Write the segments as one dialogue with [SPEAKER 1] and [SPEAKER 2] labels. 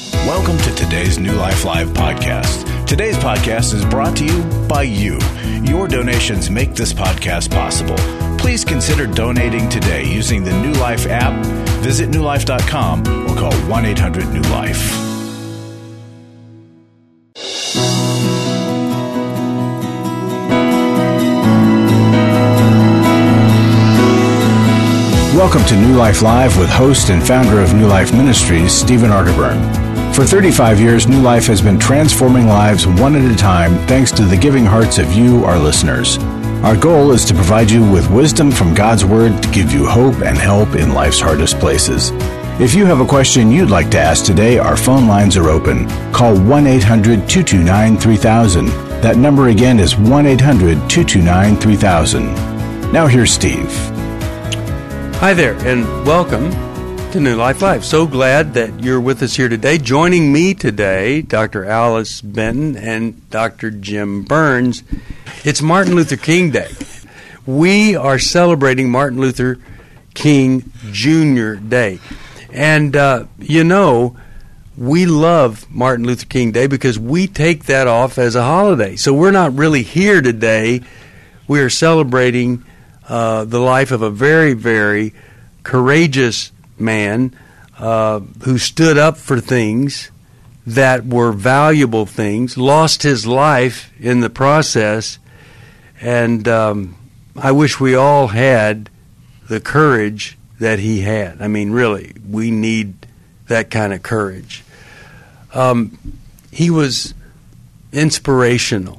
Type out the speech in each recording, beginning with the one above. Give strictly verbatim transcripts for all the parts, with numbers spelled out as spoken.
[SPEAKER 1] Welcome to today's New Life Live podcast. Today's podcast is brought to you by you. Your donations make this podcast possible. Please consider donating today using the New Life app. Visit new life dot com or call one eight hundred new life. Welcome to New Life Live with host and founder of New Life Ministries, Stephen Arterburn. For thirty-five years, New Life has been transforming lives one at a time thanks to the giving hearts of you, our listeners. Our goal is to provide you with wisdom from God's Word to give you hope and help in life's hardest places. If you have a question you'd like to ask today, our phone lines are open. Call one eight hundred two two nine three thousand. That number again is one eight hundred two two nine three thousand. Now here's Steve.
[SPEAKER 2] Hi there, and welcome to New Life Live. So glad that you're with us here today. Joining me today, Doctor Alice Benton and Doctor Jim Burns. It's Martin Luther King Day. We are celebrating Martin Luther King Junior Day. And, uh, you know, we love Martin Luther King Day because we take that off as a holiday. So we're not really here today. We are celebrating uh, the life of a very, very courageous man uh, who stood up for things that were valuable things, lost his life in the process, and um, I wish we all had the courage that he had. I mean, really, we need that kind of courage. Um, he was inspirational,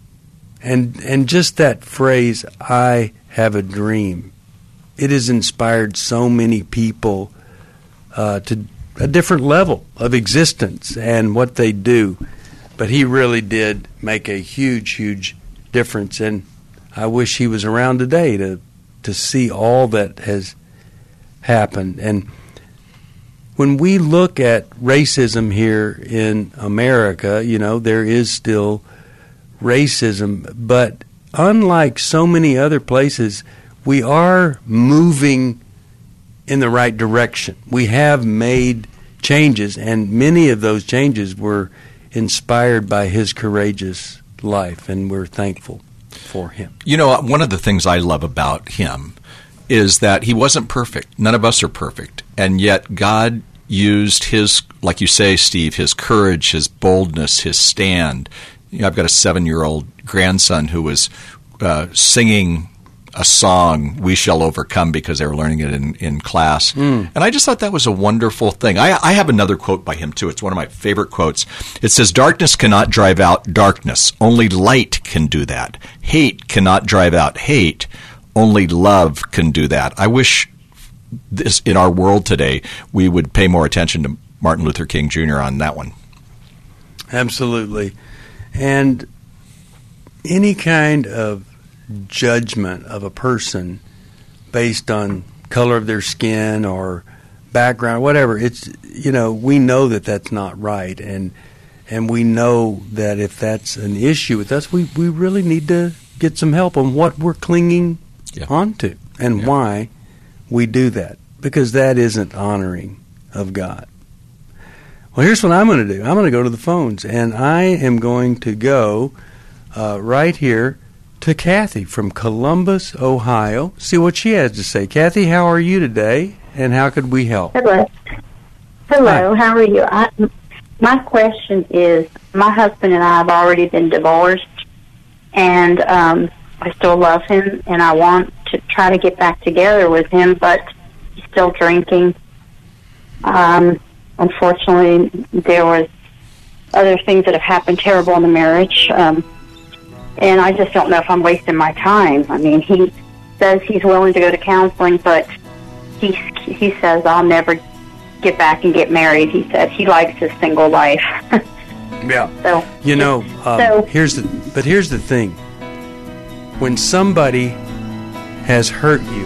[SPEAKER 2] and and just that phrase, "I have a dream," it has inspired so many people uh, to a different level of existence and what they do. But he really did make a huge, huge difference, and I wish he was around today to to see all that has happened. And when we look at racism here in America, you know, there is still racism, but unlike so many other places, we are moving in the right direction. We have made changes, and many of those changes were inspired by his courageous life, and we're thankful for him.
[SPEAKER 3] You know, one of the things I love about him is that he wasn't perfect. None of us are perfect. And yet God used his, like you say, Steve, his courage, his boldness, his stand. You know, I've got a seven-year-old grandson who was uh, singing a song, "We Shall Overcome," because they were learning it in, in class. Mm. And I just thought that was a wonderful thing. I, I have another quote by him, too. It's one of my favorite quotes. It says, "Darkness cannot drive out darkness. Only light can do that. Hate cannot drive out hate. Only love can do that." I wish this in our world today we would pay more attention to Martin Luther King Junior on that one.
[SPEAKER 2] Absolutely. And any kind of judgment of a person based on color of their skin or background, whatever, it's, you know, we know that that's not right, and and we know that if that's an issue with us, we, we really need to get some help on what we're clinging yeah. onto and yeah. why we do that, because that isn't honoring of God. Well, here's what I'm going to do. I'm going to go to the phones, and I am going to go uh, right here to Kathy from Columbus, Ohio. See what she has to say. Kathy, how are you today, and how could we help?
[SPEAKER 4] Hello. Hello, Hi. How are you? I, my question is, my husband and I have already been divorced, and um, I still love him, and I want to try to get back together with him, but he's still drinking. Um, unfortunately, there was other things that have happened terrible in the marriage, um, and I just don't know if I'm wasting my time. I mean, he says he's willing to go to counseling, but he he says I'll never get back and get married. He said he likes his single life.
[SPEAKER 2] yeah.
[SPEAKER 4] So
[SPEAKER 2] you know, um,
[SPEAKER 4] so,
[SPEAKER 2] here's the but here's the thing. When somebody has hurt you,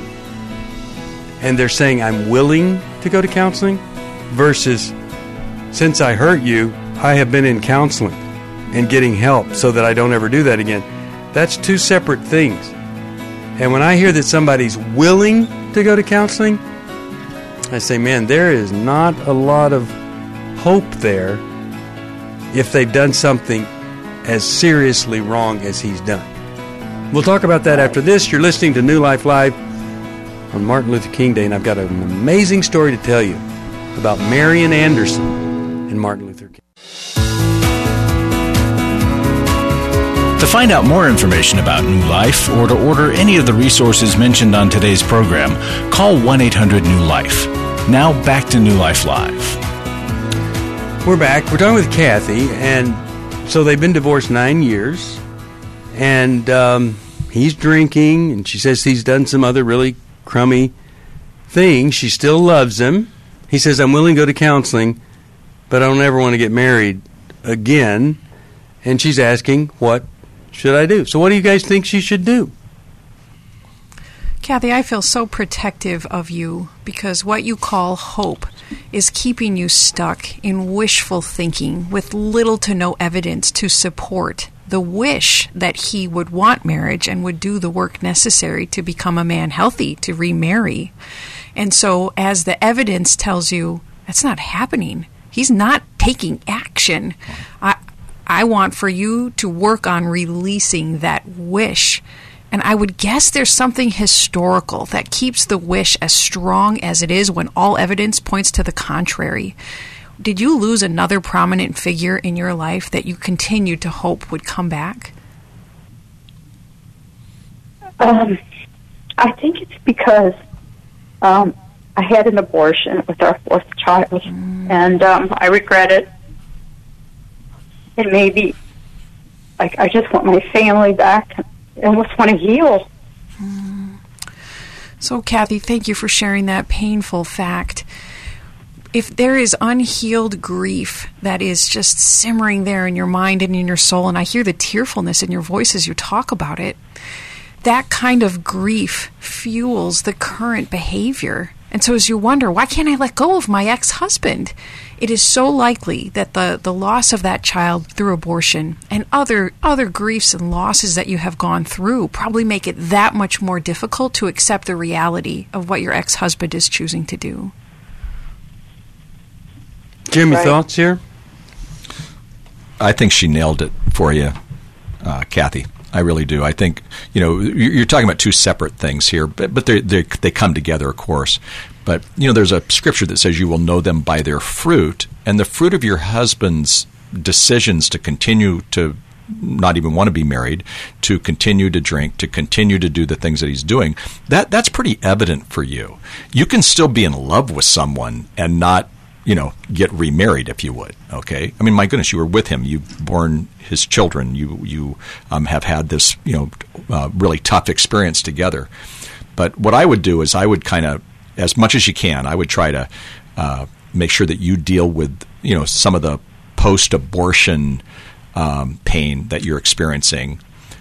[SPEAKER 2] and they're saying I'm willing to go to counseling, versus since I hurt you, I have been in counseling and getting help so that I don't ever do that again. That's two separate things. And when I hear that somebody's willing to go to counseling, I say, man, there is not a lot of hope there if they've done something as seriously wrong as he's done? We'll talk about that after this. You're listening to New Life Live on Martin Luther King Day, and I've got an amazing story to tell you about Marian Anderson and Martin Luther King.
[SPEAKER 1] To find out more information about New Life or to order any of the resources mentioned on today's program, call one eight hundred new life. Now back to New Life Live.
[SPEAKER 2] We're back. We're talking with Kathy, and so they've been divorced nine years, and um, he's drinking, and she says he's done some other really crummy things. She still loves him. He says, I'm willing to go to counseling, but I don't ever want to get married again. And she's asking, what should I do? So what do you guys think she should do?
[SPEAKER 5] Kathy, I feel so protective of you because what you call hope is keeping you stuck in wishful thinking with little to no evidence to support the wish that he would want marriage and would do the work necessary to become a man healthy, to remarry. And so as the evidence tells you that's not happening, he's not taking action. I, I want for you to work on releasing that wish. And I would guess there's something historical that keeps the wish as strong as it is when all evidence points to the contrary. Did you lose another prominent figure in your life that you continued to hope would come back?
[SPEAKER 4] Um, I think it's because um, I had an abortion with our fourth child, mm. and um, I regret it. And maybe, like, I just want my family back and just want to heal.
[SPEAKER 5] Mm. So, Kathy, thank you for sharing that painful fact. If there is unhealed grief that is just simmering there in your mind and in your soul, and I hear the tearfulness in your voice as you talk about it, that kind of grief fuels the current behavior. And so as you wonder, why can't I let go of my ex-husband? It is so likely that the, the loss of that child through abortion and other other griefs and losses that you have gone through probably make it that much more difficult to accept the reality of what your ex-husband is choosing to do.
[SPEAKER 2] Jim, your
[SPEAKER 4] right.
[SPEAKER 2] thoughts here?
[SPEAKER 3] I think she nailed it for you, uh, Kathy. I really do. I think, you know, you're talking about two separate things here, but, but they they come together, of course. But, you know, there's a scripture that says you will know them by their fruit, and the fruit of your husband's decisions to continue to not even want to be married, to continue to drink, to continue to do the things that he's doing, that that's pretty evident for you. You can still be in love with someone and not, you know, get remarried, if you would, okay? I mean, my goodness, you were with him. You've borne his children. You you um, have had this, you know, uh, really tough experience together. But what I would do is I would kind of, as much as you can, I would try to uh, make sure that you deal with, you know, some of the post-abortion um, pain that you're experiencing,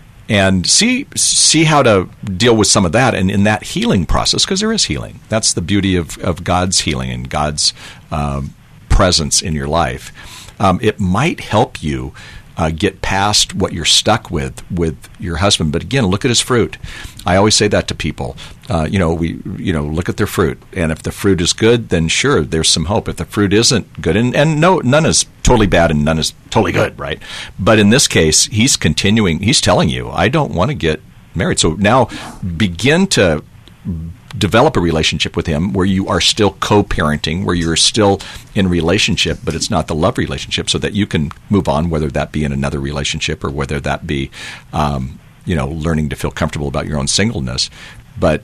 [SPEAKER 3] and see see how to deal with some of that, and in that healing process, because there is healing. That's the beauty of, of God's healing and God's um, presence in your life. Um, it might help you uh, get past what you're stuck with with your husband. But again, look at his fruit. I always say that to people. Uh, you know, we you know look at their fruit, and if the fruit is good, then sure, there's some hope. If the fruit isn't good, and, and no, none is totally bad and none is totally good, right? But in this case, he's continuing. He's telling you, I don't want to get married. So now begin to develop a relationship with him where you are still co-parenting, where you're still in relationship, but it's not the love relationship, so that you can move on, whether that be in another relationship or whether that be, um, you know, learning to feel comfortable about your own singleness. But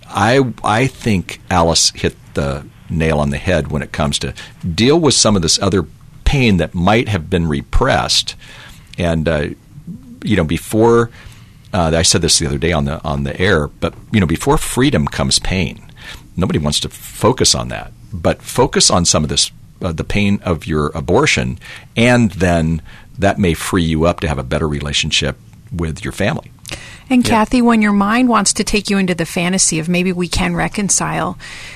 [SPEAKER 3] I, I think Alice hit the nail on the head when it comes to deal with some of this other pain that might have been repressed. And, uh, you know, before... Uh, I said this the other day on the on the air, but you know, before freedom comes pain. Nobody wants to focus on that, but focus on some of this, uh, the pain of your abortion, and then that may free you up to have a better relationship with your family.
[SPEAKER 5] And
[SPEAKER 3] yeah.
[SPEAKER 5] Kathy, when your mind wants to take you into the fantasy of maybe we can reconcile,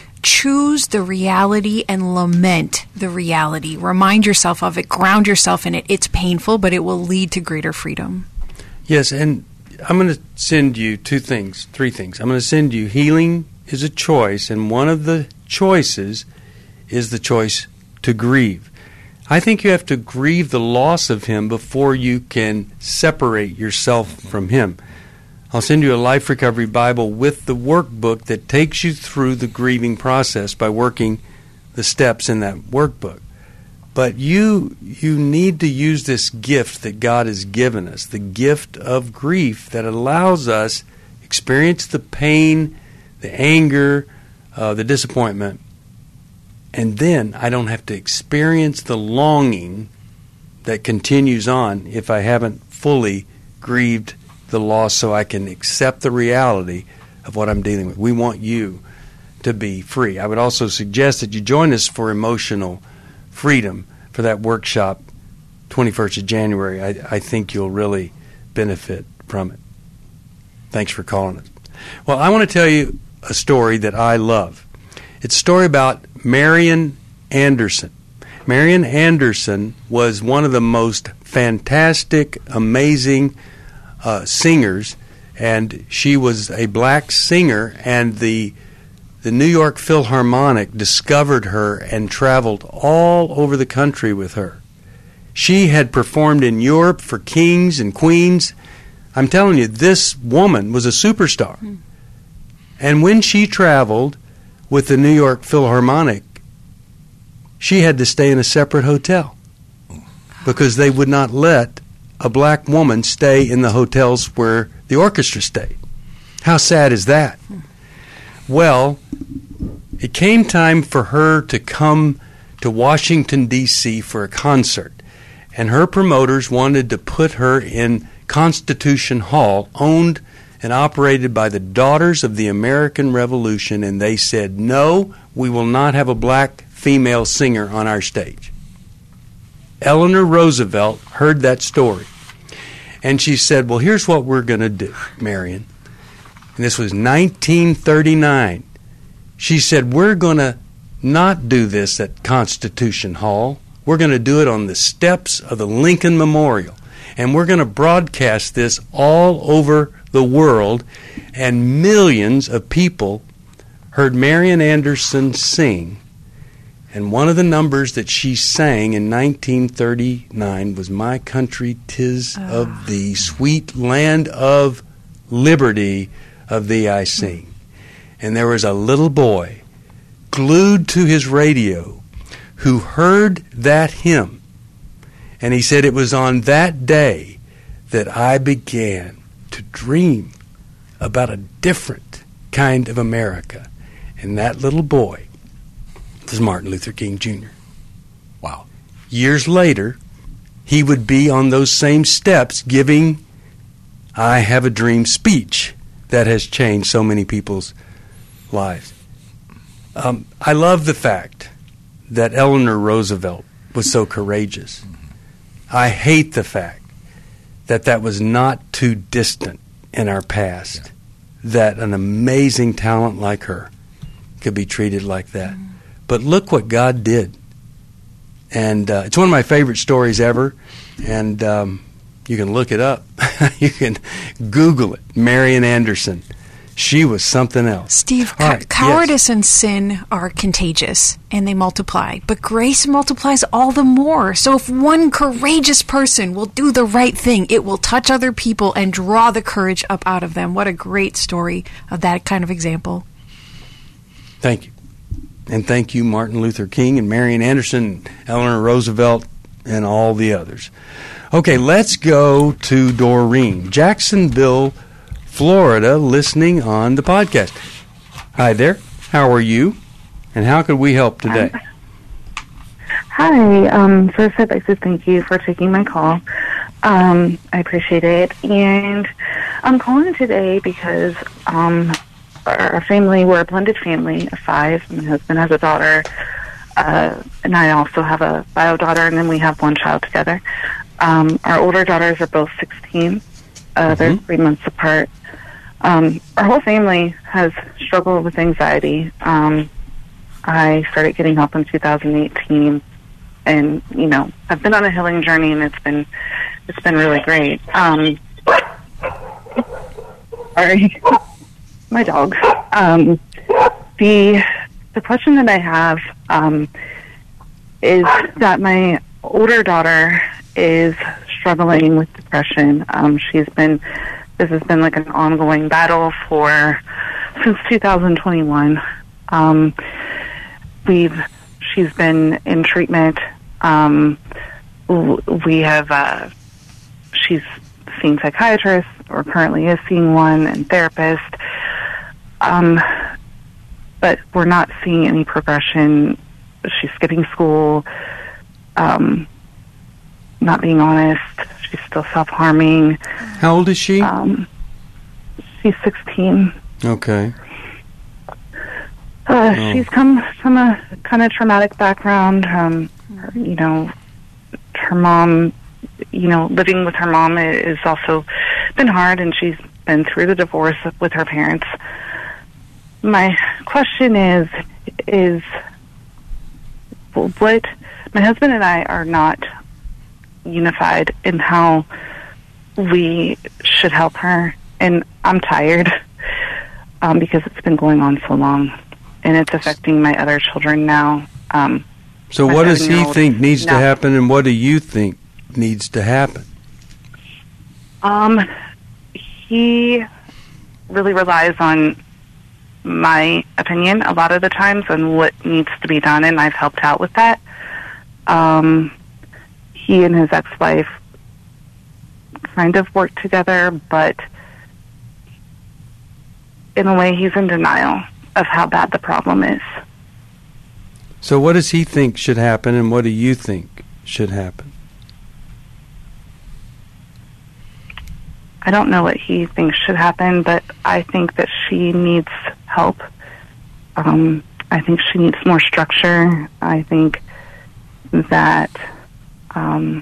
[SPEAKER 5] choose the reality and lament the reality. Remind yourself of it. Ground yourself in it. It's painful, but it will lead to greater freedom.
[SPEAKER 2] Yes, and I'm going to send you two things, three things. I'm going to send you healing is a choice, and one of the choices is the choice to grieve. I think you have to grieve the loss of him before you can separate yourself from him. I'll send you a Life Recovery Bible with the workbook that takes you through the grieving process by working the steps in that workbook. But you you need to use this gift that God has given us, the gift of grief that allows us to experience the pain, the anger, uh, the disappointment, and then I don't have to experience the longing that continues on if I haven't fully grieved the loss, so I can accept the reality of what I'm dealing with. We want you to be free. I would also suggest that you join us for emotional freedom for that workshop, twenty-first of January. I, I think you'll really benefit from it. Thanks for calling us. Well, I want to tell you a story that I love. It's a story about Marian Anderson. Marian Anderson was one of the most fantastic, amazing uh, singers, and she was a black singer, and the the New York Philharmonic discovered her and traveled all over the country with her. She had performed in Europe for kings and queens. I'm telling you, this woman was a superstar. Mm. And when she traveled with the New York Philharmonic, she had to stay in a separate hotel because they would not let a black woman stay in the hotels where the orchestra stayed. How sad is that? Well, it came time for her to come to Washington, D C for a concert, and her promoters wanted to put her in Constitution Hall, owned and operated by the Daughters of the American Revolution, and they said, no, we will not have a black female singer on our stage. Eleanor Roosevelt heard that story, and she said, well, here's what we're going to do, Marian. And this was nineteen thirty-nine. She said, we're going to not do this at Constitution Hall. We're going to do it on the steps of the Lincoln Memorial. And we're going to broadcast this all over the world. And millions of people heard Marian Anderson sing. And one of the numbers that she sang in nineteen thirty-nine was My Country, 'Tis oh. of Thee, Sweet Land of Liberty, of Thee I Sing. And there was a little boy glued to his radio who heard that hymn. And he said, it was on that day that I began to dream about a different kind of America. And that little boy was Martin Luther King Junior
[SPEAKER 3] Wow.
[SPEAKER 2] Years later, he would be on those same steps giving I Have a Dream speech that has changed so many people's lives. Um, I love the fact that Eleanor Roosevelt was so courageous. I hate the fact that that was not too distant in our past, yeah. that an amazing talent like her could be treated like that. Mm. But look what God did. And uh, it's one of my favorite stories ever, and um, you can look it up. You can Google it, Marian Anderson. She was something else.
[SPEAKER 5] Steve, co- right, cowardice yes. and sin are contagious, and they multiply. But grace multiplies all the more. So if one courageous person will do the right thing, it will touch other people and draw the courage up out of them. What a great story of that kind of example.
[SPEAKER 2] Thank you. And thank you, Martin Luther King and Marian Anderson, Eleanor Roosevelt, and all the others. Okay, let's go to Doreen, Jacksonville, Florida, listening on the podcast. Hi there. How are you? And how could we help today?
[SPEAKER 6] Hi. Um, first, I'd like to thank you for taking my call. Um, I appreciate it. And I'm calling today because um, our family, we're a blended family of five. My husband has a daughter, uh, and I also have a bio daughter, and then we have one child together. Um, our older daughters are both sixteen. Uh, mm-hmm. They're three months apart. Um, our whole family has struggled with anxiety. Um, I started getting help in two thousand eighteen, and you know, I've been on a healing journey, and it's been it's been really great. Um, sorry, my dog. Um, the the question that I have um, is that my older daughter is struggling with depression. Um, she's been, this has been like an ongoing battle for, since two thousand twenty-one. Um, we've, she's been in treatment. Um, we have, uh, she's seen psychiatrists, or currently is seeing one, and therapist. Um, but we're not seeing any progression. She's skipping school, um, not being honest. She's still self-harming.
[SPEAKER 2] How old is she?
[SPEAKER 6] Um, she's sixteen.
[SPEAKER 2] Okay.
[SPEAKER 6] Uh,
[SPEAKER 2] oh.
[SPEAKER 6] She's come from a kind of traumatic background. Um, her, you know, her mom, you know, living with her mom is also been hard, and she's been through the divorce with her parents. My question is, is what, my husband and I are not unified in how we should help her, and I'm tired um, because it's been going on so long, and it's affecting my other children now. Um,
[SPEAKER 2] so what does he think needs now, to happen, and what do you think needs to happen?
[SPEAKER 6] Um, he really relies on my opinion a lot of the times on what needs to be done, and I've helped out with that. Um, he and his ex-wife kind of work together, but in a way he's in denial of how bad the problem is.
[SPEAKER 2] So what does he think should happen, and what do you think should happen?
[SPEAKER 6] I don't know what he thinks should happen, but I think that she needs help. Um, I think she needs more structure. I think that um,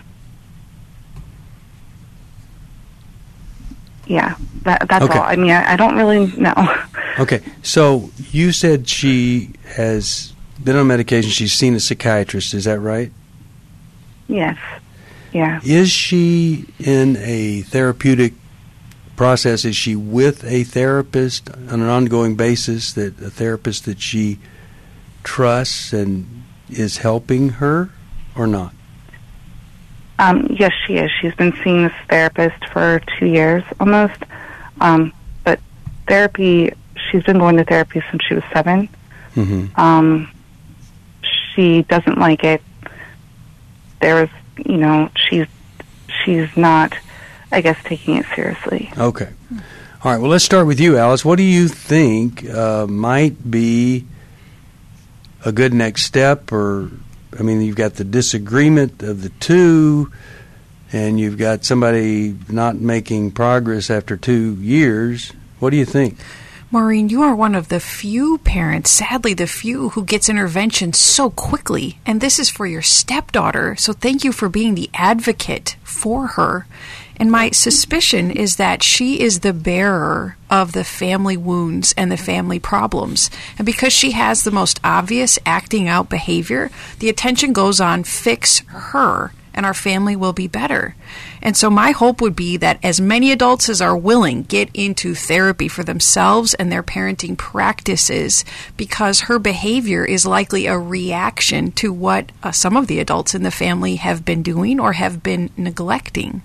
[SPEAKER 6] yeah, that, that's
[SPEAKER 2] okay.
[SPEAKER 6] all. I mean, I, I don't really know.
[SPEAKER 2] Okay, so you said she has been on medication. She's seen a psychiatrist. Is that right?
[SPEAKER 6] Yes. Yeah.
[SPEAKER 2] Is she in a therapeutic process? Is she with a therapist on an ongoing basis, that a therapist that she trusts and is helping her, or not?
[SPEAKER 6] Um, yes, she is. She's been seeing this therapist for two years almost. Um, but therapy, she's been going to therapy since she was seven.
[SPEAKER 2] Mm-hmm.
[SPEAKER 6] Um, she doesn't like it. There is, you know, she's she's not, I guess, taking it seriously.
[SPEAKER 2] Okay. All right. Well, let's start with you, Alice. What do you think uh, might be a good next step? Or, I mean, you've got the disagreement of the two, and you've got somebody not making progress after two years. What do you think?
[SPEAKER 5] Maureen, you are one of the few parents, sadly the few, who gets intervention so quickly. And this is for your stepdaughter, so thank you for being the advocate for her. And my suspicion is that she is the bearer of the family wounds and the family problems. And because she has the most obvious acting out behavior, the attention goes on fix her, and our family will be better. And so my hope would be that as many adults as are willing get into therapy for themselves and their parenting practices, because her behavior is likely a reaction to what uh, some of the adults in the family have been doing or have been neglecting.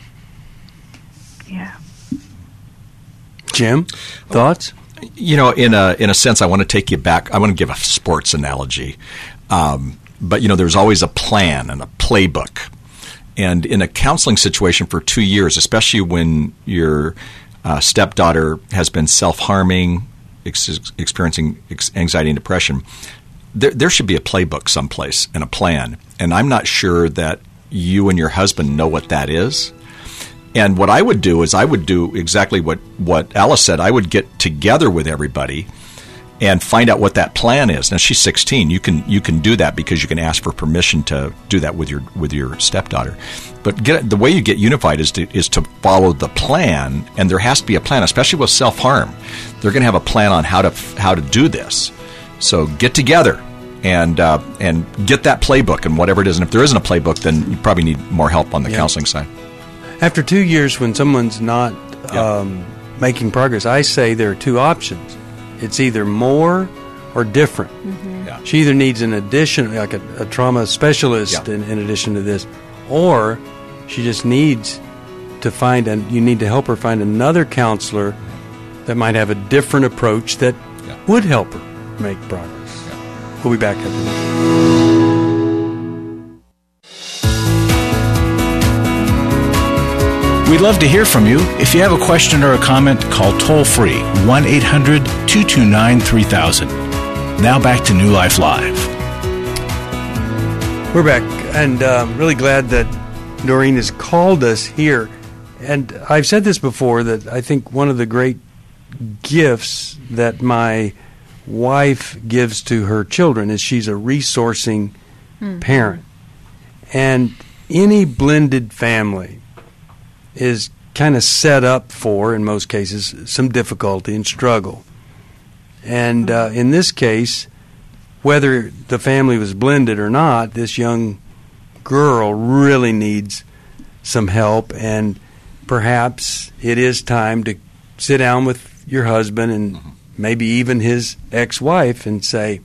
[SPEAKER 6] Yeah.
[SPEAKER 2] Jim, thoughts?
[SPEAKER 3] You know, in a in a sense, I want to take you back. I want to give a sports analogy. Um, but, you know, there's always a plan and a playbook. And in a counseling situation for two years, especially when your uh, stepdaughter has been self-harming, ex- experiencing ex- anxiety and depression, there, there should be a playbook someplace and a plan. And I'm not sure that you and your husband know what that is. And what I would do is I would do exactly what, what Alice said. I would get together with everybody and find out what that plan is. Now, she's sixteen. You can you can do that because you can ask for permission to do that with your with your stepdaughter. But get, the way you get unified is to is to follow the plan, and there has to be a plan, especially with self-harm. They're going to have a plan on how to how to do this. So get together and uh, and get that playbook and whatever it is. And if there isn't a playbook, then you probably need more help on the
[SPEAKER 2] yeah.
[SPEAKER 3] counseling side.
[SPEAKER 2] After two years, when someone's not
[SPEAKER 3] yeah.
[SPEAKER 2] um, making progress, I say there are two options. It's either more or different.
[SPEAKER 5] Mm-hmm.
[SPEAKER 3] Yeah.
[SPEAKER 2] she either needs an addition, like a, a trauma specialist
[SPEAKER 3] Yeah.
[SPEAKER 2] in, in addition to this, or she just needs to find, and you need to help her find another counselor that might have a different approach that
[SPEAKER 3] Yeah.
[SPEAKER 2] would help her make progress. We'll be back after this.
[SPEAKER 1] We'd love to hear from you. If you have a question or a comment, call toll-free one eight hundred two two nine three thousand. Now back to New Life Live.
[SPEAKER 2] We're back, and uh, I'm really glad that Doreen has called us here. And I've said this before, that I think one of the great gifts that my wife gives to her children is she's a resourcing mm-hmm. parent. And any blended family is kind of set up for, in most cases, some difficulty and struggle. And uh, in this case, whether the family was blended or not, this young girl really needs some help, and perhaps it is time to sit down with your husband and maybe even his ex-wife and say,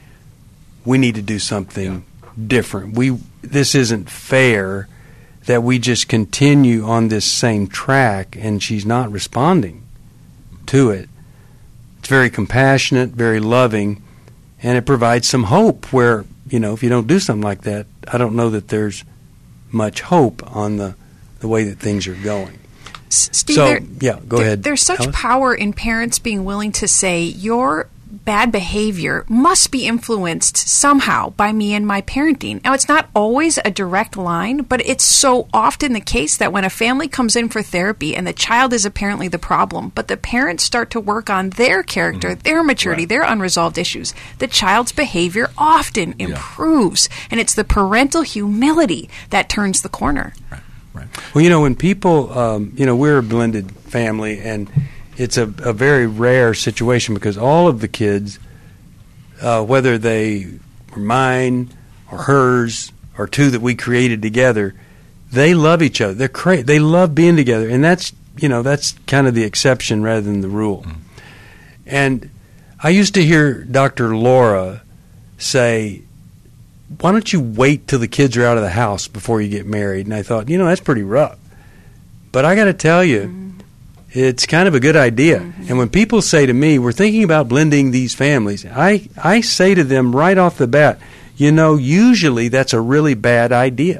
[SPEAKER 2] we need to do something yeah. different. We this isn't fair that we just continue on this same track and she's not responding to it. It's very compassionate, very loving, and it provides some hope where, you know, if you don't do something like that, I don't know that there's much hope on the, the way that things are going.
[SPEAKER 5] Steve,
[SPEAKER 2] so,
[SPEAKER 5] there,
[SPEAKER 2] yeah, go
[SPEAKER 5] there,
[SPEAKER 2] ahead.
[SPEAKER 5] There's such
[SPEAKER 2] Alice?
[SPEAKER 5] power in parents being willing to say, your bad behavior must be influenced somehow by me and my parenting. Now, it's not always a direct line, but it's so often the case that when a family comes in for therapy and the child is apparently the problem, but the parents start to work on their character, mm-hmm. their maturity, right. their unresolved issues, the child's behavior often yeah. improves. And it's the parental humility that turns the corner.
[SPEAKER 3] Right. Right.
[SPEAKER 2] Well, you know, when people, um, you know, we're a blended family, and it's a, a very rare situation because all of the kids, uh, whether they were mine or hers or two that we created together, they love each other. They're cra- They love being together, and that's, you know, that's kind of the exception rather than the rule. Mm. And I used to hear Doctor Laura say, why don't you wait till the kids are out of the house before you get married? And I thought, you know, that's pretty rough. But I got to tell you, mm-hmm. it's kind of a good idea. Mm-hmm. And when people say to me, we're thinking about blending these families, I, I say to them right off the bat, you know, usually that's a really bad idea.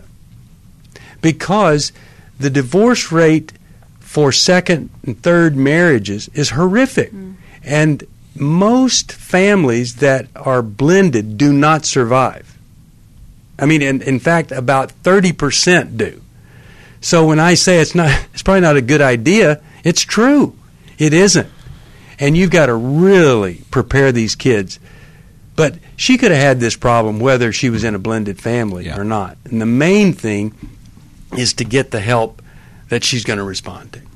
[SPEAKER 2] Because the divorce rate for second and third marriages is horrific. Mm-hmm. And most families that are blended do not survive. I mean, in, in fact, about thirty percent do. So when I say it's not, it's probably not a good idea, it's true. It isn't. And you've got to really prepare these kids. But she could have had this problem whether she was in a blended family yeah. or not. And the main thing is to get the help that she's going to respond to.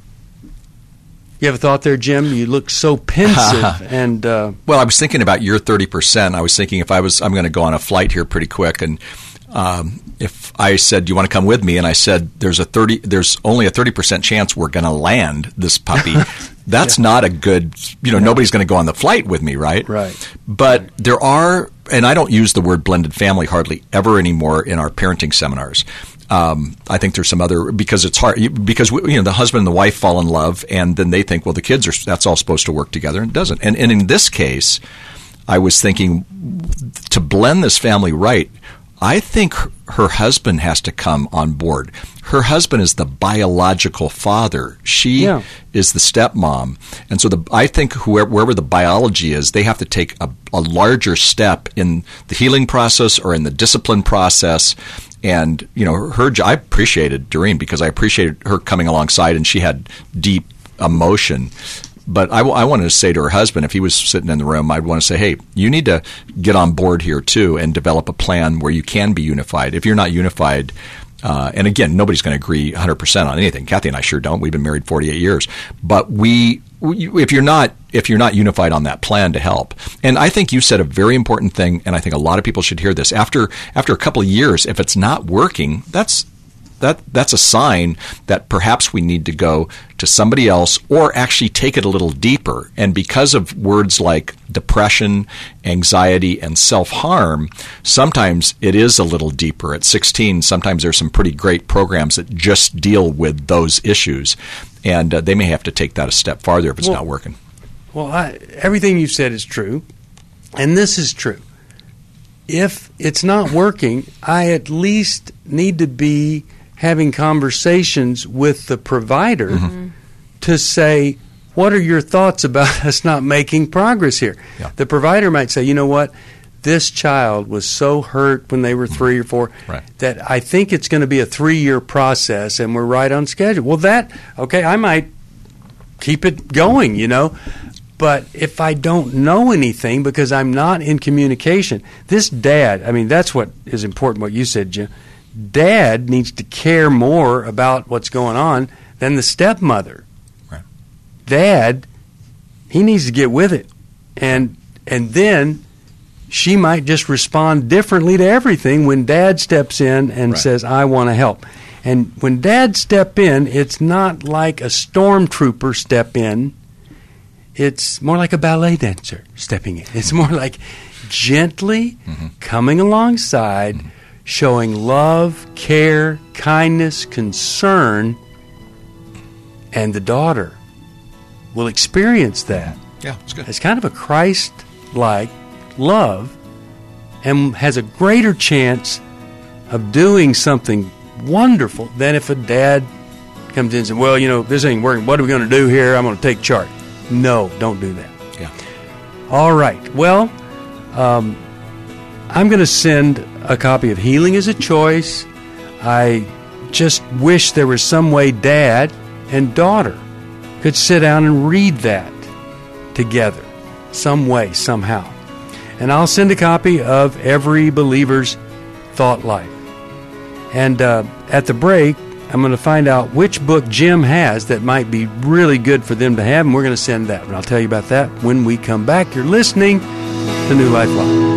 [SPEAKER 2] You have a thought there, Jim? You look so pensive. and uh,
[SPEAKER 3] Well, I was thinking about your thirty percent. I was thinking if I was, I'm going to go on a flight here pretty quick, and um, if I said, do you want to come with me? And I said, there's a thirty, there's only a thirty percent chance we're going to land this puppy. That's yeah. not a good, you know, no. nobody's going to go on the flight with me, right?
[SPEAKER 2] Right.
[SPEAKER 3] But
[SPEAKER 2] right.
[SPEAKER 3] there are, and I don't use the word blended family hardly ever anymore in our parenting seminars. Um, I think there's some other, because it's hard, because, you know, the husband and the wife fall in love, and then they think, well, the kids are, that's all supposed to work together, and it doesn't. And, and in this case, I was thinking, to blend this family right, I think her husband has to come on board. Her husband is the biological father. She yeah. is the stepmom. And so the, I think whoever, wherever the biology is, they have to take a, a larger step in the healing process or in the discipline process. And, you know, her, I appreciated Doreen because I appreciated her coming alongside, and she had deep emotion. But I, I wanted to say to her husband, if he was sitting in the room, I'd want to say, hey, you need to get on board here, too, and develop a plan where you can be unified. If you're not unified, uh, and again, nobody's going to agree one hundred percent on anything. Kathy and I sure don't. We've been married forty-eight years. But we, we if you're not if you're not unified on that plan to help, and I think you said a very important thing, and I think a lot of people should hear this. After after a couple of years, if it's not working, that's that that's a sign that perhaps we need to go to somebody else or actually take it a little deeper. And because of words like depression, anxiety, and self-harm, sometimes it is a little deeper. At sixteen, sometimes there's some pretty great programs that just deal with those issues, and uh, they may have to take that a step farther if it's well, not working.
[SPEAKER 2] Well, I, everything you've said is true, and this is true. If it's not working, I at least need to be having conversations with the provider mm-hmm. to say, what are your thoughts about us not making progress here? Yeah. The provider might say, you know what, this child was so hurt when they were three or four
[SPEAKER 3] right.
[SPEAKER 2] that I think it's going to be a three-year process and we're right on schedule. Well, that, okay, I might keep it going, you know. But if I don't know anything because I'm not in communication, this dad, I mean, that's what is important, what you said, Jim. Dad needs to care more about what's going on than the stepmother.
[SPEAKER 3] Right.
[SPEAKER 2] Dad, he needs to get with it. And and then she might just respond differently to everything when Dad steps in and
[SPEAKER 3] right.
[SPEAKER 2] says, I want to help. And when Dad step in, it's not like a stormtrooper step in. It's more like a ballet dancer stepping in. It's more like gently mm-hmm. coming alongside, mm-hmm. showing love, care, kindness, concern, and the daughter will experience that.
[SPEAKER 3] Yeah, it's good.
[SPEAKER 2] It's kind of a Christ-like love and has a greater chance of doing something wonderful than if a dad comes in and says, well, you know, this ain't working. What are we going to do here? I'm going to take charge. No, don't do that.
[SPEAKER 3] Yeah.
[SPEAKER 2] All right. Well, um, I'm going to send a copy of Healing is a Choice. I just wish there was some way Dad and daughter could sit down and read that together, some way, somehow. And I'll send a copy of Every Believer's Thought Life. And uh, at the break, I'm going to find out which book Jim has that might be really good for them to have, and we're going to send that. And I'll tell you about that when we come back. You're listening to New Life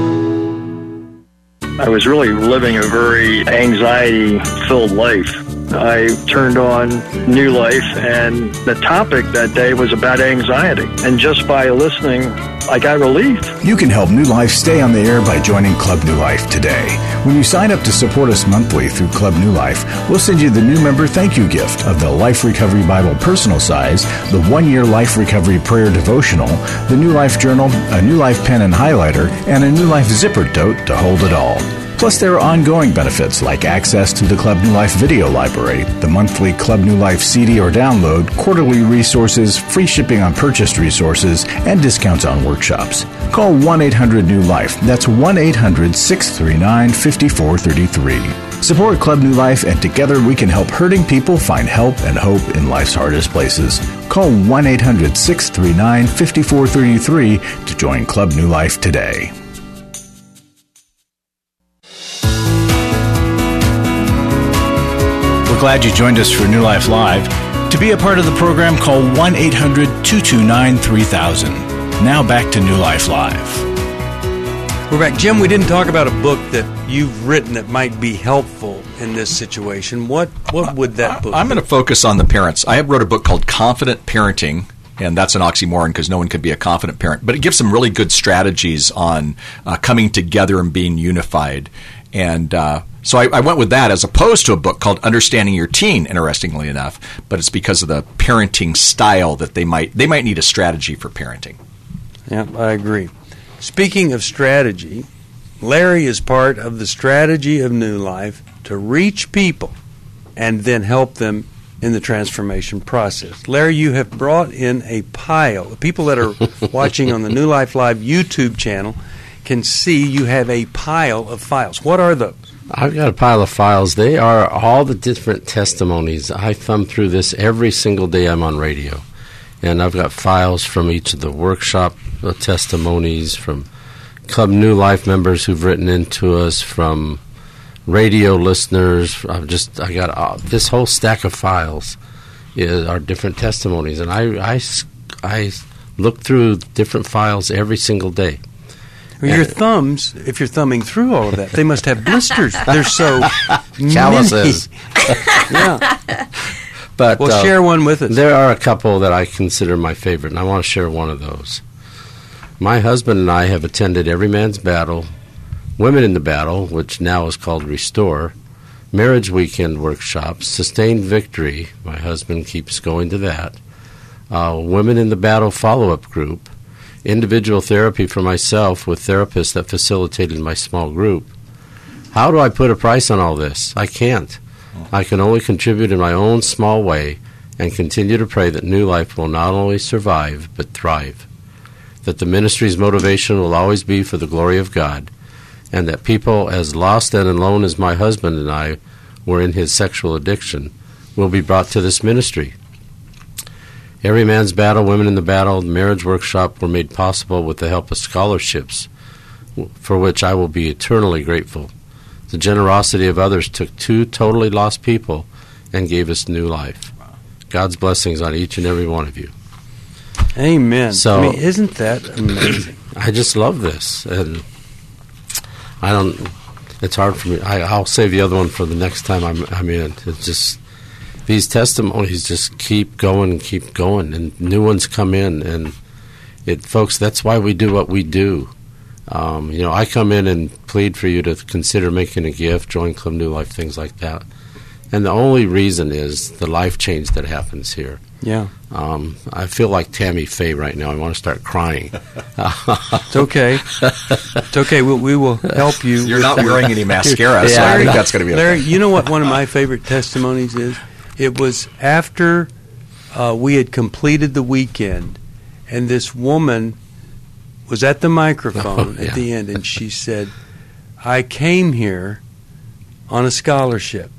[SPEAKER 2] Live.
[SPEAKER 7] I was really living a very anxiety-filled life. I turned on New Life, and the topic that day was about anxiety. And just by listening, I got relief.
[SPEAKER 1] You can help New Life stay on the air by joining Club New Life today. When you sign up to support us monthly through Club New Life, we'll send you the new member thank you gift of the Life Recovery Bible personal size, the one-year Life Recovery Prayer Devotional, the New Life Journal, a New Life pen and highlighter, and a New Life zipper tote to hold it all. Plus, there are ongoing benefits like access to the Club New Life video library, the monthly Club New Life C D or download, quarterly resources, free shipping on purchased resources, and discounts on workshops. Call one eight hundred new life. That's one eight hundred six three nine five four three three. Support Club New Life, and together we can help hurting people find help and hope in life's hardest places. Call one eight hundred six three nine five four three three to join Club New Life today. Glad you joined us for New Life Live. To be a part of the program, call one eight hundred two two nine three thousand. Now back to New Life Live.
[SPEAKER 2] We're back. Jim, we didn't talk about a book that you've written that might be helpful in this situation. What what would that book
[SPEAKER 3] I'm
[SPEAKER 2] be?
[SPEAKER 3] going to focus on the parents. I wrote a book called Confident Parenting, and that's an oxymoron because no one can be a confident parent. But it gives some really good strategies on uh, coming together and being unified. And uh, so I, I went with that as opposed to a book called Understanding Your Teen, interestingly enough. But it's because of the parenting style that they might they might need a strategy for parenting.
[SPEAKER 2] Yeah, I agree. Speaking of strategy, Larry is part of the strategy of New Life to reach people and then help them in the transformation process. Larry, you have brought in a pile. People that are watching on the New Life Live YouTube channel can see you have a pile of files. What are those?
[SPEAKER 8] I've got a pile of files. They are all the different testimonies. I thumb through this every single day I'm on radio. And I've got files from each of the workshop uh, testimonies, from Club New Life members who've written into us, from radio listeners. I've just, I got uh, this whole stack of files is, are different testimonies. And I, I, I look through different files every single day.
[SPEAKER 2] Well, your thumbs, if you're thumbing through all of that, they must have blisters. They're so
[SPEAKER 8] calluses.
[SPEAKER 2] Yeah.
[SPEAKER 8] But
[SPEAKER 2] well,
[SPEAKER 8] uh,
[SPEAKER 2] share one with us.
[SPEAKER 8] There are a couple that I consider my favorite, and I want to share one of those. My husband and I have attended Every Man's Battle, Women in the Battle, which now is called Restore, Marriage Weekend workshops, Sustained Victory. My husband keeps going to that. Uh, Women in the Battle follow-up group, individual therapy for myself with therapists that facilitated my small group. How do I put a price on all this? I can't. I can only contribute in my own small way and continue to pray that New Life will not only survive but thrive, that the ministry's motivation will always be for the glory of God, and that people as lost and alone as my husband and I were in his sexual addiction will be brought to this ministry. Every Man's Battle, Women in the Battle, the Marriage Workshop were made possible with the help of scholarships, for which I will be eternally grateful. The generosity of others took two totally lost people and gave us new life. God's blessings on each and every one of you.
[SPEAKER 2] Amen.
[SPEAKER 8] So,
[SPEAKER 2] I mean, isn't that amazing?
[SPEAKER 8] I just love this. And I don't, it's hard for me. I, I'll save the other one for the next time I'm, I'm in. It's just, these testimonies just keep going and keep going, and new ones come in. And, it, folks, that's why we do what we do. Um, you know, I come in and plead for you to consider making a gift, join Club New Life, things like that. And the only reason is the life change that happens here.
[SPEAKER 2] Yeah.
[SPEAKER 8] Um, I feel like Tammy Faye right now. I want to start crying.
[SPEAKER 2] It's okay. It's okay. We'll, we will help you.
[SPEAKER 3] You're not wearing any mascara, so
[SPEAKER 2] Larry,
[SPEAKER 3] I think that's going to be okay.
[SPEAKER 2] Larry, you know what one of my favorite testimonies is? It was after uh, we had completed the weekend, and this woman was at the microphone
[SPEAKER 8] Oh, yeah.
[SPEAKER 2] at the end, and she said, I came here on a scholarship,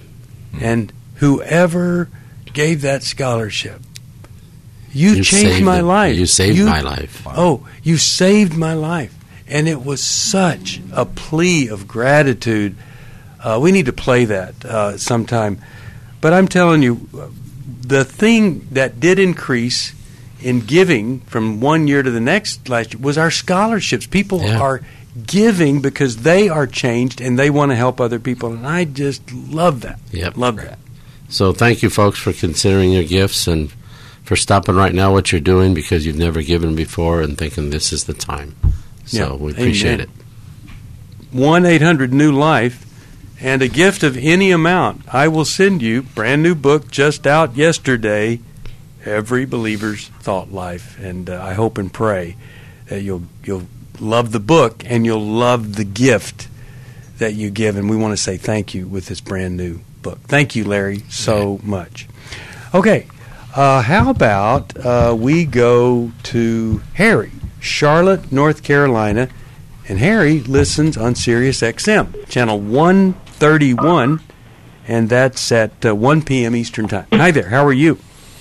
[SPEAKER 2] and whoever gave that scholarship, you,
[SPEAKER 8] You
[SPEAKER 2] changed
[SPEAKER 8] saved
[SPEAKER 2] my
[SPEAKER 8] it.
[SPEAKER 2] life.
[SPEAKER 8] You saved my life.
[SPEAKER 2] Oh, you saved my life. And it was such a plea of gratitude. Uh, we need to play that uh, sometime. But I'm telling you, the thing that did increase in giving from one year to the next last year was our scholarships. People
[SPEAKER 8] Yeah.
[SPEAKER 2] are giving because they are changed and they want to help other people. And I just love that.
[SPEAKER 8] Yep.
[SPEAKER 2] Love that.
[SPEAKER 8] So thank you, folks, for considering your gifts and for stopping right now what you're doing because you've never given before and thinking this is the time. So
[SPEAKER 2] Yeah.
[SPEAKER 8] we appreciate
[SPEAKER 2] Amen.
[SPEAKER 8] it.
[SPEAKER 2] one eight hundred new life and a gift of any amount. I will send you brand new book just out yesterday, Every Believer's Thought Life. And uh, I hope and pray that you'll you'll love the book and you'll love the gift that you give. And we want to say thank you with this brand new book. Thank you, Larry, so much. Okay, uh, how about uh, we go to Harry, Charlotte, North Carolina, and Harry listens on Sirius X M, channel one thirty-one, and that's at uh, one p.m. Eastern Time. Hi there, how are you?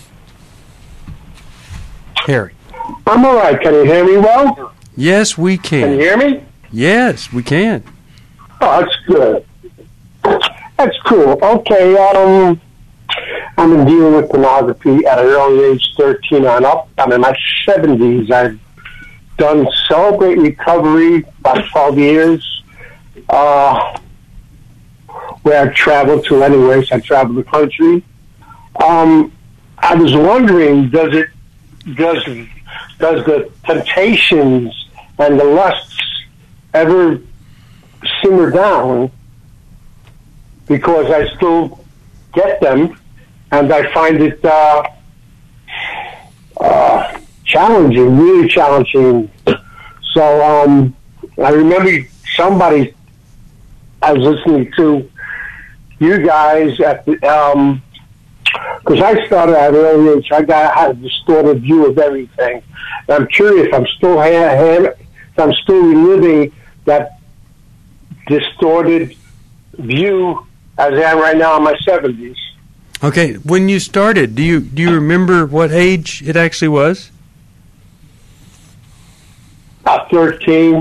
[SPEAKER 2] Harry.
[SPEAKER 9] I'm all right. Can you hear me well?
[SPEAKER 2] Yes, we can.
[SPEAKER 9] Can you hear me?
[SPEAKER 2] Yes, we can.
[SPEAKER 9] Oh, that's good. That's cool. Okay, um, I've been dealing with pornography at an early age, thirteen on up. I'm in my seventies. I've done Celebrate Recovery about twelve years, uh, where I've traveled to anyways. I traveled the country. Um, I was wondering, does it, does, does the temptations and the lusts ever simmer down? Because I still get them, and I find it uh, uh, challenging, really challenging. So um, I remember somebody, I was listening to you guys at the, um, because I started at an early age. I got I had a distorted view of everything. And I'm curious, I'm still ha- ha- I'm still reliving that distorted view as I am right now in my seventies.
[SPEAKER 2] Okay, when you started, do you do you remember what age it actually was?
[SPEAKER 9] About thirteen.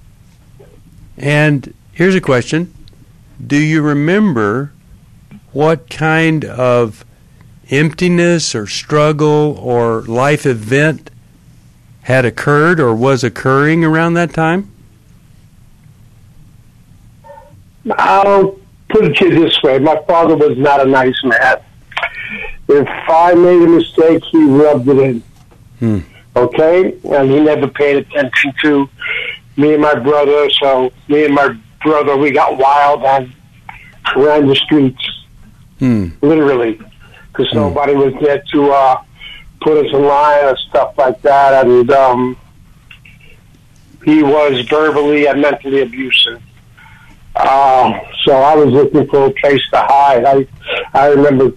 [SPEAKER 2] And here's a question. Do you remember what kind of emptiness or struggle or life event had occurred or was occurring around that time?
[SPEAKER 9] I'll put it to you this way. My father was not a nice man. If I made a mistake, he rubbed it in.
[SPEAKER 2] Hmm.
[SPEAKER 9] Okay? And he never paid attention to me and my brother. So me and my brother, we got wild and ran the streets.
[SPEAKER 2] Hmm.
[SPEAKER 9] Literally. Because
[SPEAKER 2] hmm.
[SPEAKER 9] nobody was there to uh, put us in line or stuff like that. And um, he was verbally and mentally abusive. Uh, so I was looking for a place to hide. I I remember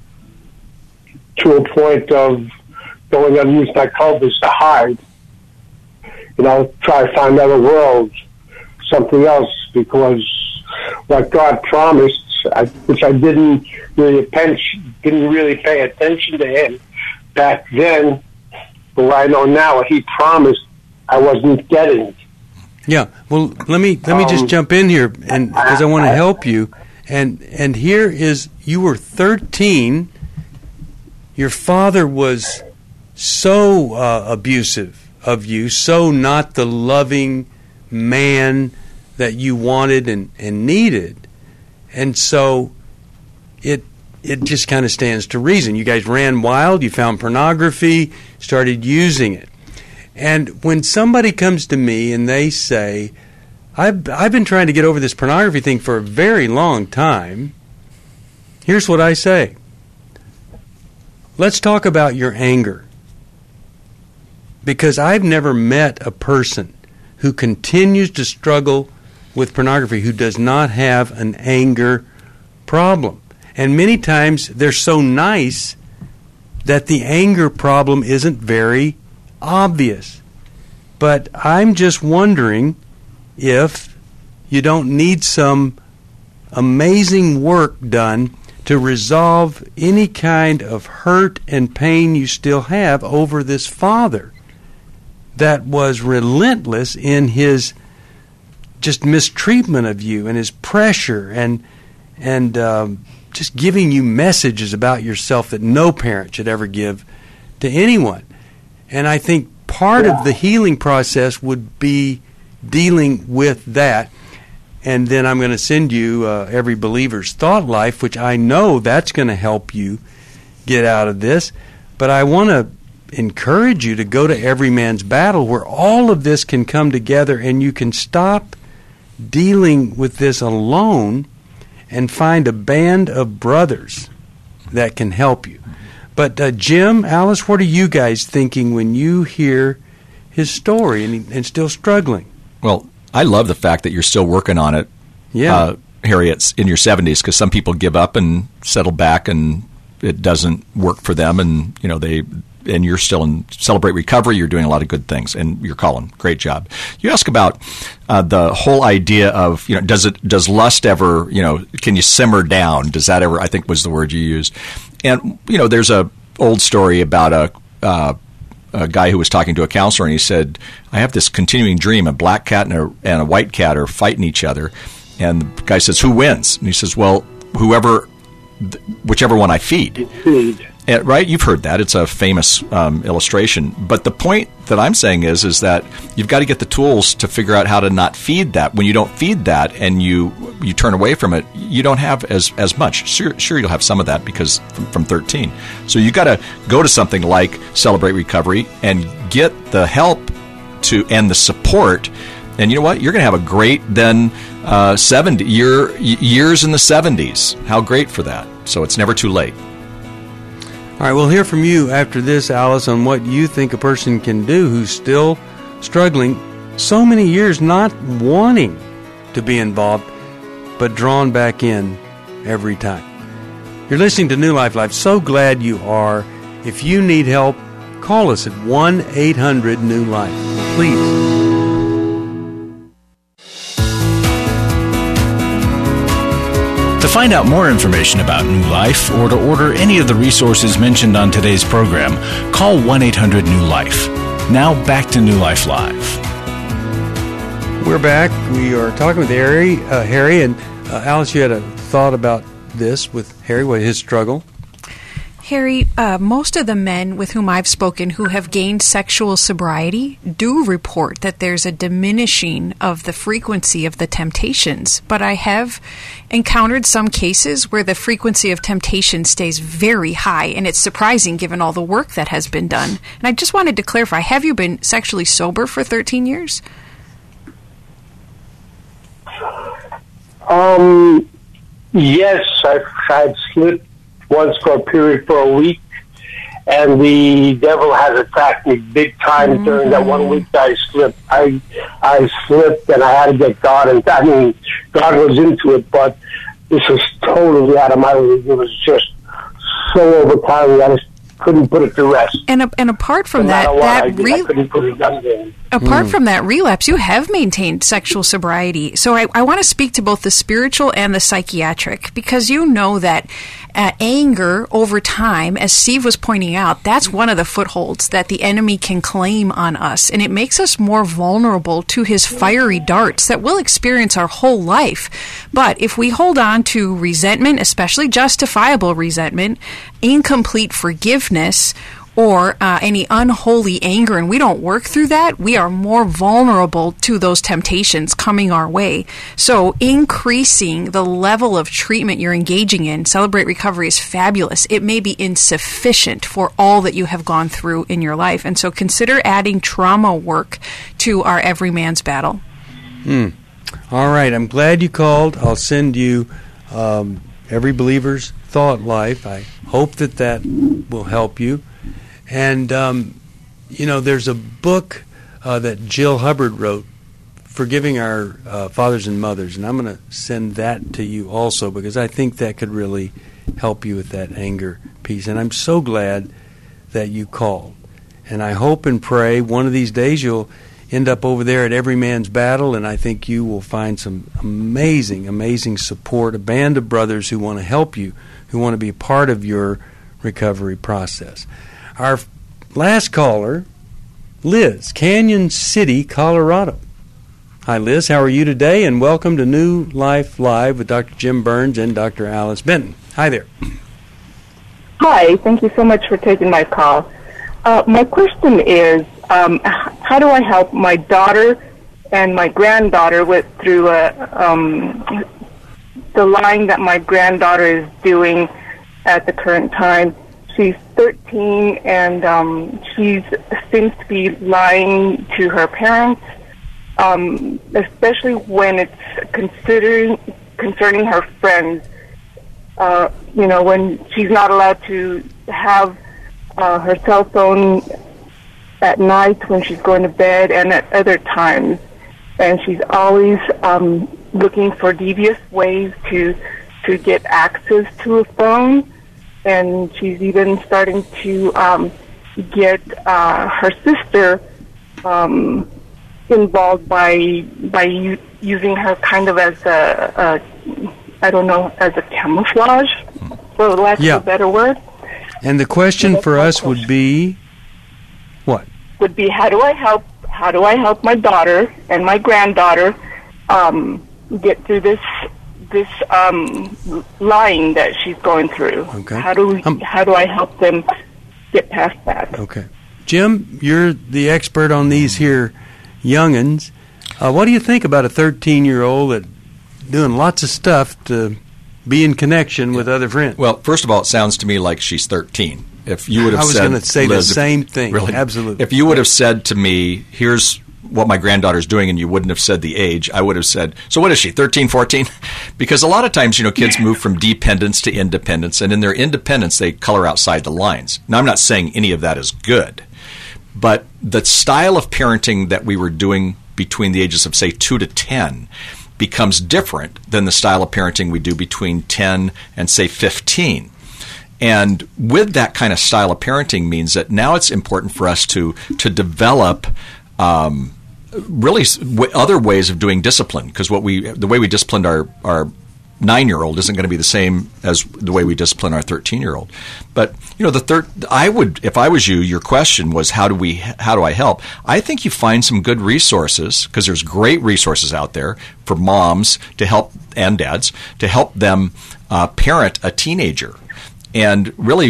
[SPEAKER 9] to a point of going underneath my covers to hide. You know, try to find another world, something else, because what God promised, I, which I didn't really pay, didn't really pay attention to Him back then, but what I know now, what He promised, I wasn't getting.
[SPEAKER 2] Yeah, well, let me let me
[SPEAKER 9] um,
[SPEAKER 2] just jump in here, and because I want to help you, and and here is you were thirteen. Your father was so uh, abusive of you, so not the loving man that you wanted and, and needed, and so it it just kind of stands to reason. You guys ran wild. You found pornography, started using it. And when somebody comes to me and they say, I've, I've been trying to get over this pornography thing for a very long time, here's what I say. Let's talk about your anger. Because I've never met a person who continues to struggle with pornography who does not have an anger problem. And many times they're so nice that the anger problem isn't very obvious. But I'm just wondering if you don't need some amazing work done to resolve any kind of hurt and pain you still have over this father that was relentless in his just mistreatment of you and his pressure and and um, just giving you messages about yourself that no parent should ever give to anyone. And I think part of the healing process would be dealing with that. And then I'm going to send you uh, Every Believer's Thought Life, which I know that's going to help you get out of this. But I want to encourage you to go to Every Man's Battle, where all of this can come together and you can stop dealing with this alone and find a band of brothers that can help you. But uh, Jim, Alice, what are you guys thinking when you hear his story and, he, and still struggling?
[SPEAKER 3] Well, I love the fact that you're still working on it,
[SPEAKER 2] yeah.
[SPEAKER 3] uh, Harry, it's in your seventies, because some people give up and settle back and it doesn't work for them, and you know they and you're still in Celebrate Recovery. You're doing a lot of good things, and you're calling. Great job. You ask about uh, the whole idea of, you know, does it does lust ever, you know, can you simmer down? Does that ever, I think was the word you used. And, you know, there's a old story about a, uh, a guy who was talking to a counselor, and he said, I have this continuing dream, a black cat and a, and a white cat are fighting each other. And the guy says, who wins? And he says, well, whoever, whichever one I feed. And, right? You've heard that. It's a famous um, illustration. But the point that I'm saying is is that you've got to get the tools to figure out how to not feed that. When you don't feed that and you you turn away from it, you don't have as, as much. Sure, sure, you'll have some of that because from, from thirteen. So you've got to go to something like Celebrate Recovery and get the help to and the support. And you know what? You're going to have a great then uh, seventy year years in the seventies. How great for that. So it's never too late.
[SPEAKER 2] All right, we'll hear from you after this, Alice, on what you think a person can do who's still struggling so many years not wanting to be involved, but drawn back in every time. You're listening to New Life Live. So glad you are. If you need help, call us at one eight hundred new life. Please.
[SPEAKER 1] To find out more information about New Life or to order any of the resources mentioned on today's program, call one eight hundred new life. Now back to New Life Live.
[SPEAKER 2] We're back. We are talking with Harry, uh, Harry and uh, Alice, you had a thought about this with Harry, what his struggle?
[SPEAKER 5] Harry, uh, most of the men with whom I've spoken who have gained sexual sobriety do report that there's a diminishing of the frequency of the temptations. But I have encountered some cases where the frequency of temptation stays very high, and it's surprising given all the work that has been done. And I just wanted to clarify, have you been sexually sober for thirteen years?
[SPEAKER 9] Um, yes, I've, I've slipped once for a period for a week, and the devil has attacked me big time mm-hmm. during that one week that I slipped. I I slipped, and I had to get God, and I mean, God was into it, but this was totally out of my league. It was just so overpowering. I just couldn't put it to rest.
[SPEAKER 5] And uh, and apart from
[SPEAKER 9] no
[SPEAKER 5] that, that
[SPEAKER 9] I, did, re- I couldn't put it down.
[SPEAKER 5] Apart
[SPEAKER 2] mm.
[SPEAKER 5] from that relapse, you have maintained sexual sobriety. So I, I want to speak to both the spiritual and the psychiatric, because you know that uh, anger over time, as Steve was pointing out, that's one of the footholds that the enemy can claim on us. And it makes us more vulnerable to his fiery darts that we'll experience our whole life. But if we hold on to resentment, especially justifiable resentment, incomplete forgiveness, or uh, any unholy anger, and we don't work through that, we are more vulnerable to those temptations coming our way. So increasing the level of treatment you're engaging in, Celebrate Recovery, is fabulous. It may be insufficient for all that you have gone through in your life. And so consider adding trauma work to our Every Man's Battle.
[SPEAKER 2] Mm. All right. I'm glad you called. I'll send you um, Every Believer's Thought Life. I hope that that will help you. And, um, you know, there's a book uh, that Jill Hubbard wrote, Forgiving Our uh, Fathers and Mothers, and I'm going to send that to you also, because I think that could really help you with that anger piece. And I'm so glad that you called. And I hope and pray one of these days you'll end up over there at Every Man's Battle, and I think you will find some amazing, amazing support, a band of brothers who want to help you, who want to be a part of your recovery process. Our last caller, Liz, Canyon City, Colorado. Hi, Liz. How are you today? And welcome to New Life Live with Doctor Jim Burns and Doctor Alice Benton. Hi there.
[SPEAKER 10] Hi. Thank you so much for taking my call. Uh, my question is, um, how do I help my daughter and my granddaughter with through uh, um, the lying that my granddaughter is doing at the current time? She's thirteen, and um, she seems to be lying to her parents, um, especially when it's considering concerning her friends. Uh, you know, when she's not allowed to have uh, her cell phone at night when she's going to bed and at other times. And she's always um, looking for devious ways to to get access to a phone. And she's even starting to um, get uh, her sister um, involved by by u- using her kind of as a, a, I don't know, as a camouflage, for lack
[SPEAKER 2] yeah.
[SPEAKER 10] of a better word.
[SPEAKER 2] And the question
[SPEAKER 10] so
[SPEAKER 2] for us
[SPEAKER 10] question.
[SPEAKER 2] would be, what?
[SPEAKER 10] Would be how do I help? How do I help my daughter and my granddaughter um, get through this? This um, lying that she's going through.
[SPEAKER 2] Okay.
[SPEAKER 10] How do we, um, how do I help them get past that?
[SPEAKER 2] Okay, Jim, you're the expert on these here youngins. Uh, what do you think about a thirteen-year-old that doing lots of stuff to be in connection yeah. with other friends?
[SPEAKER 3] Well, first of all, it sounds to me like she's thirteen. If you would have
[SPEAKER 2] I was
[SPEAKER 3] said,
[SPEAKER 2] going to say
[SPEAKER 3] Liz,
[SPEAKER 2] the same
[SPEAKER 3] if,
[SPEAKER 2] thing.
[SPEAKER 3] Really,
[SPEAKER 2] absolutely.
[SPEAKER 3] If you would have said to me, "Here's what my granddaughter's doing," and you wouldn't have said the age, I would have said, so what is she, thirteen, fourteen? Because a lot of times, you know, kids move from dependence to independence, and in their independence, they color outside the lines. Now, I'm not saying any of that is good, but the style of parenting that we were doing between the ages of, say, two to ten becomes different than the style of parenting we do between ten and, say, fifteen. And with that kind of style of parenting means that now it's important for us to to develop um, really w- other ways of doing discipline, because what we the way we disciplined our our nine-year-old isn't going to be the same as the way we discipline our thirteen-year-old. But you know, the third, I would, if I was you, your question was how do we how do I help? I think you find some good resources, because there's great resources out there for moms to help and dads to help them uh, parent a teenager. And really,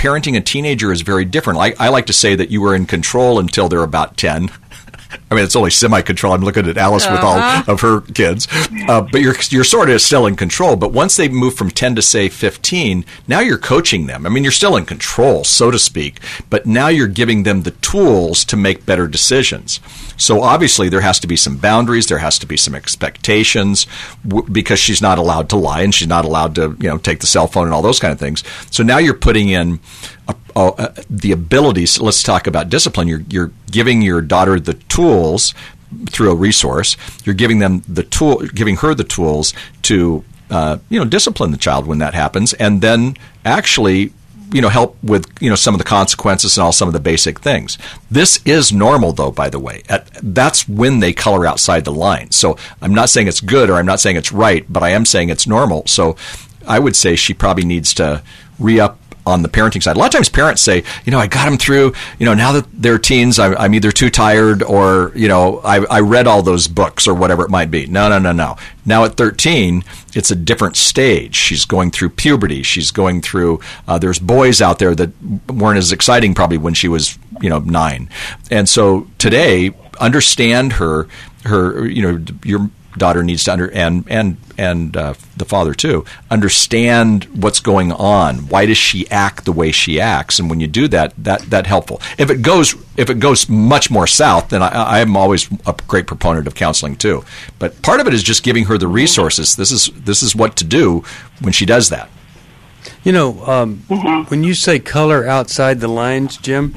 [SPEAKER 3] parenting a teenager is very different. I, I like to say that you were in control until they're about ten. I mean, it's only semi-control. I'm looking at Alice uh-huh. with all of her kids. Uh, but you're you're sort of still in control. But once they move from ten to, say, fifteen, now you're coaching them. I mean, you're still in control, so to speak. But now you're giving them the tools to make better decisions. So obviously there has to be some boundaries. There has to be some expectations w- because she's not allowed to lie and she's not allowed to, you know, take the cell phone and all those kind of things. So now you're putting in a, a, a, the abilities. Let's talk about discipline. You're, you're giving your daughter the tools through a resource. You're giving them the tool, giving her the tools to, uh, you know, discipline the child when that happens, and then actually, you know, help with, you know, some of the consequences and all some of the basic things. This is normal, though, by the way. At, that's when they color outside the line. So I'm not saying it's good or I'm not saying it's right, but I am saying it's normal. So I would say she probably needs to re-up on the parenting side. A lot of times parents say, you know, I got them through, you know, now that they're teens, I'm, I'm either too tired or, you know, I, I read all those books or whatever it might be. No, no, no, no. Now at thirteen, it's a different stage. She's going through puberty. She's going through, uh, there's boys out there that weren't as exciting probably when she was, you know, nine. And so today, understand her, her, you know, your daughter needs to under and and and uh, the father too understand what's going on. Why does she act the way she acts? And when you do that, that that helpful. If it goes if it goes much more south, then I, I'm always a great proponent of counseling too. But part of it is just giving her the resources. This is this is what to do when she does that.
[SPEAKER 2] You know, um, mm-hmm. when you say color outside the lines, Jim,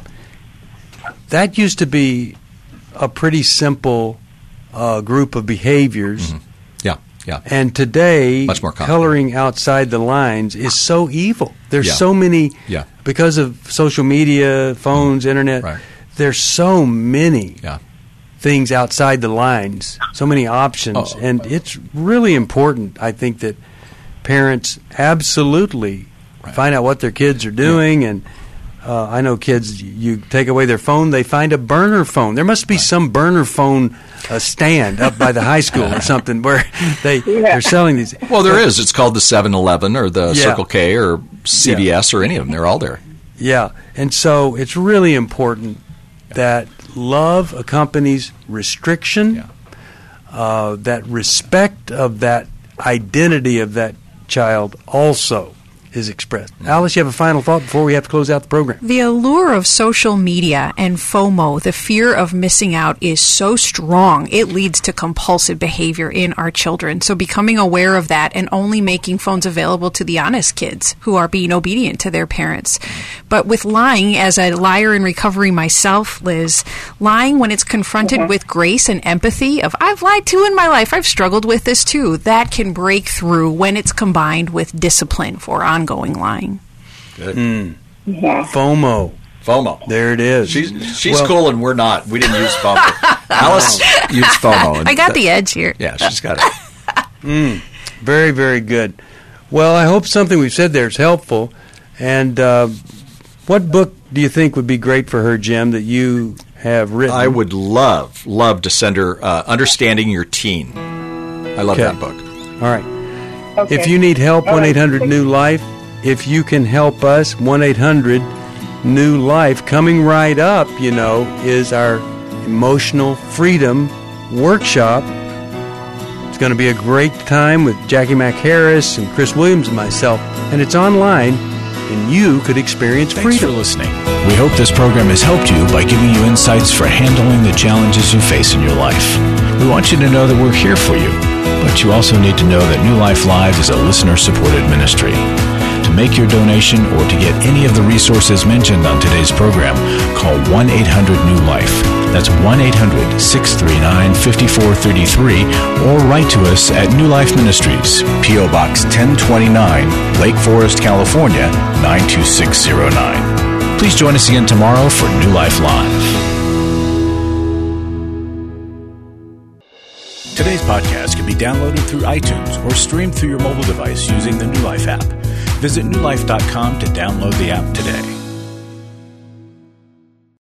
[SPEAKER 2] that used to be a pretty simple Uh, group of behaviors.
[SPEAKER 3] Mm-hmm. Yeah, yeah.
[SPEAKER 2] And today,
[SPEAKER 3] much more
[SPEAKER 2] coloring outside the lines is so evil. There's
[SPEAKER 3] yeah.
[SPEAKER 2] so many,
[SPEAKER 3] yeah.
[SPEAKER 2] because of social media, phones, mm-hmm. internet,
[SPEAKER 3] right.
[SPEAKER 2] there's so many
[SPEAKER 3] yeah.
[SPEAKER 2] things outside the lines, so many options.
[SPEAKER 3] Oh.
[SPEAKER 2] And it's really important, I think, that parents absolutely right. find out what their kids are doing. Yeah. And uh, I know kids, you take away their phone, they find a burner phone. There must be right. some burner phone a stand up by the high school or something where they, yeah. they're selling these.
[SPEAKER 3] Well, there is. It's called the seven eleven or the
[SPEAKER 2] yeah.
[SPEAKER 3] Circle K or C V S
[SPEAKER 2] yeah.
[SPEAKER 3] or any of them. They're all there.
[SPEAKER 2] Yeah. And so it's really important yeah. that love accompanies restriction,
[SPEAKER 3] yeah.
[SPEAKER 2] uh, that respect of that identity of that child also is expressed. Alice, you have a final thought before we have to close out the program?
[SPEAKER 5] The allure of social media and FOMO, the fear of missing out, is so strong. It leads to compulsive behavior in our children. So becoming aware of that and only making phones available to the honest kids who are being obedient to their parents. But with lying, as a liar in recovery myself, Liz, lying when it's confronted mm-hmm. with grace and empathy of, I've lied too in my life, I've struggled with this too, that can break through when it's combined with discipline for ongoing Going lying.
[SPEAKER 3] Good.
[SPEAKER 2] Mm.
[SPEAKER 10] Yeah.
[SPEAKER 2] FOMO.
[SPEAKER 3] FOMO.
[SPEAKER 2] There it is.
[SPEAKER 3] She's she's
[SPEAKER 2] well,
[SPEAKER 3] cool and we're not. We didn't use FOMO. Alice used FOMO.
[SPEAKER 5] I got that, the edge here.
[SPEAKER 3] Yeah, she's got it.
[SPEAKER 2] mm. Very, very good. Well, I hope something we've said there is helpful. And uh, what book do you think would be great for her, Jim, that you have written?
[SPEAKER 3] I would love, love to send her uh, Understanding Your Teen. I love
[SPEAKER 2] okay.
[SPEAKER 3] that book.
[SPEAKER 2] All right.
[SPEAKER 10] Okay.
[SPEAKER 2] If you need help, one eight hundred new life. If you can help us, one eight hundred new life. Coming right up, you know, is our Emotional Freedom Workshop. It's going to be a great time with Jackie McHarris and Chris Williams and myself. And it's online, and you could experience
[SPEAKER 1] Thanks
[SPEAKER 2] freedom.
[SPEAKER 1] for listening. We hope this program has helped you by giving you insights for handling the challenges you face in your life. We want you to know that we're here for you. But you also need to know that New Life Live is a listener-supported ministry. To make your donation or to get any of the resources mentioned on today's program, call one eight hundred new life. That's one eight hundred six three nine five four three three or write to us at New Life Ministries, P O Box ten twenty-nine, Lake Forest, California, nine two six zero nine. Please join us again tomorrow for New Life Live. Today's podcast can be downloaded through iTunes or streamed through your mobile device using the New Life app. Visit new life dot com to download the app today.